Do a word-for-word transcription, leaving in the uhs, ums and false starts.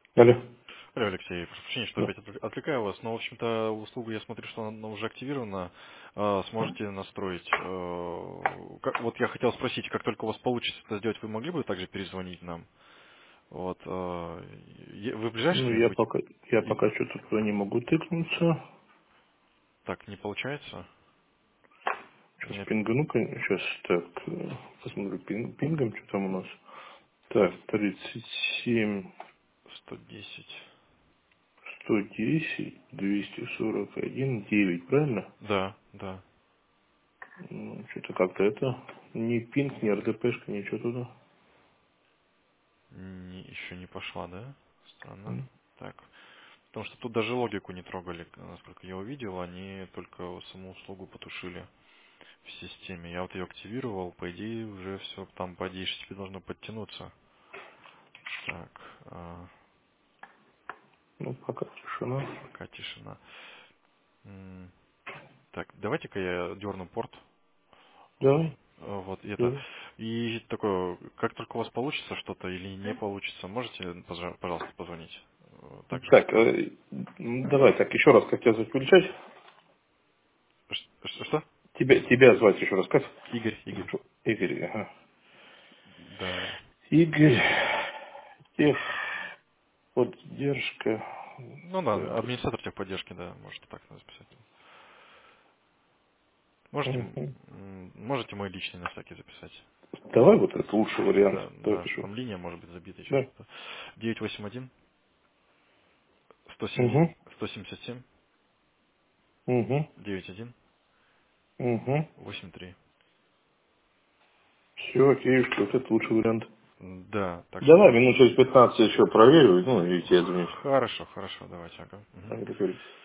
Алло. Алло, Алексей, прошу прощения, что Да. опять отвлек- отвлекаю вас, но, в общем-то, услугу я смотрю, что она уже активирована. А, Сможете настроить. э, как- Вот я хотел спросить, как только у вас получится это сделать, вы могли бы также перезвонить нам? Вот. э, е- Вы ближайшие Ну, я где-нибудь? пока, я И- пока что-то туда не могу тыкнуться. Так, не получается? У Сейчас меня пингану, сейчас так, э, посмотрю пин- пингом, что там у нас. Так, тридцать семь, сто десять. сто десять, двести сорок один, девять, правильно? Да, да. Ну, что-то как-то это, ни пинг, ни РДПшка, ничего туда. Не- еще не пошла, да? Странно. М. Так. Потому что тут даже логику не трогали, насколько я увидел, они только саму услугу потушили в системе. Я вот ее активировал, по идее уже все там по ди эйч ти ти пи должно подтянуться. Так, а, Ну, пока тишина. пока тишина. М, Так, давайте-ка я дерну порт. Давай, А, Вот и это. давай. И такое, как только у вас получится что-то или не получится, можете, пожа- пожалуйста, позвонить. Э, Также. Так, э, м, давай так, еще раз, как тебя зовут, величать? Ш- Что? что? Тебя, тебя звать еще раз, как? Игорь, Игорь. Игорь, ага. Да. Игорь, тех, поддержка. Ну да, Так. администратор техподдержки, да, можете так записать. Можете, Мгм. м, можете мой личный на всякий записать. Давай вот это лучший вариант. Да, Давай да, что пишу. там линия может быть забита еще Да. что-то. девять восемь один сто Угу. семьдесят семь Угу. девять один Угу. восемь три. Все, окей, что вот это лучший вариант. Да, так Давай что минут через пятнадцать еще проверю, ну, и тебе звонить. хорошо, хорошо, давайте, ага. Мгм. Так, говорю.